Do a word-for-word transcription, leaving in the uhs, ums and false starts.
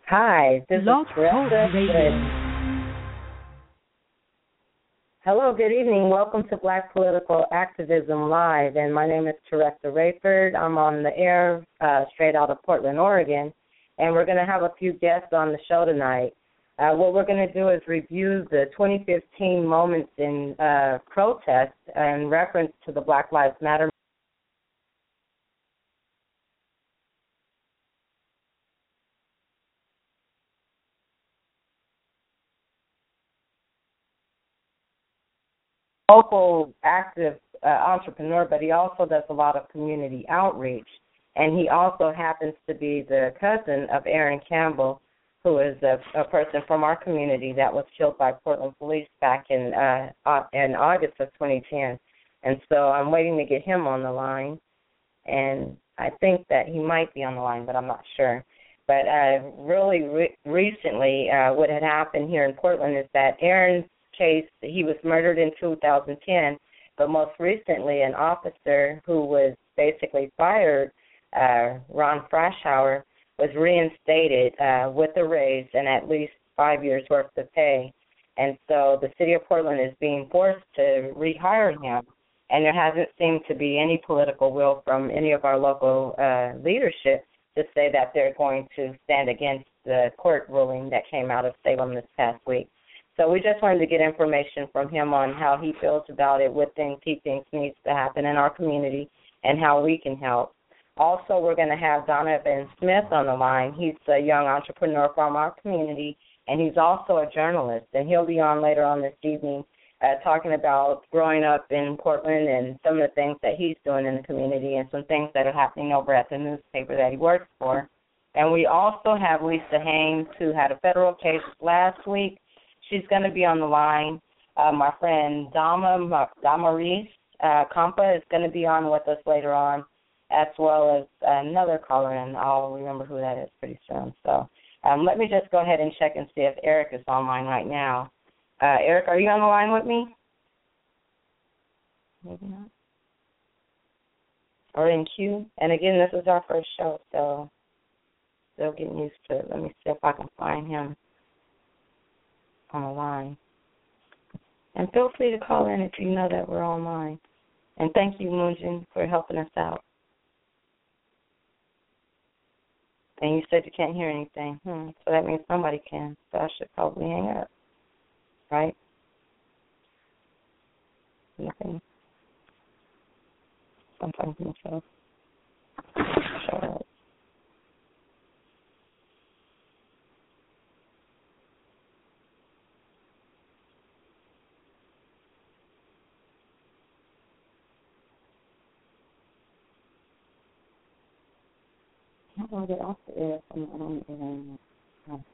Hi, this is Blog Talk Teresa. Radio. Hello, good evening. Welcome to Black Political Activism Live, and my name is Teresa Rayford. I'm on the air uh, straight out of Portland, Oregon, and we're going to have a few guests on the show tonight. Uh, what we're going to do is review the twenty fifteen moments in uh, protest in reference to the Black Lives Matter local active uh, entrepreneur, but he also does a lot of community outreach. And he also happens to be the cousin of Aaron Campbell, who is a, a person from our community that was killed by Portland police back in uh, uh, in August of twenty ten. And so I'm waiting to get him on the line, and I think that he might be on the line, but I'm not sure. But uh, really re- recently, uh, what had happened here in Portland is that Aaron's case, he was murdered in two thousand ten, but most recently an officer who was basically fired, uh, Ron Frashauer, was reinstated uh, with a raise and at least five years' worth of pay. And so the city of Portland is being forced to rehire him, and there hasn't seemed to be any political will from any of our local uh, leadership to say that they're going to stand against the court ruling that came out of Salem this past week. So we just wanted to get information from him on how he feels about it, what things he thinks needs to happen in our community, and how we can help. Also, we're going to have Donovan Smith on the line. He's a young entrepreneur from our community, and he's also a journalist. And he'll be on later on this evening uh, talking about growing up in Portland and some of the things that he's doing in the community and some things that are happening over at the newspaper that he works for. And we also have Lisa Haynes, who had a federal case last week. She's going to be on the line. Uh, my friend Dama Damaris uh, Kampa is going to be on with us later on, as well as another caller, and I'll remember who that is pretty soon. So um, let me just go ahead and check and see if Eric is online right now. Uh, Eric, are you on the line with me? Maybe not. Or in queue. And again, this is our first show, so still getting used to it. Let me see if I can find him on the line. And feel free to call in if you know that we're online. And thank you, Moonjin, for helping us out. And you said you can't hear anything. Hmm. So that means somebody can. So I should probably hang up. Right? Nothing. Sometimes myself. Show up. How do I get off the air from the on the air?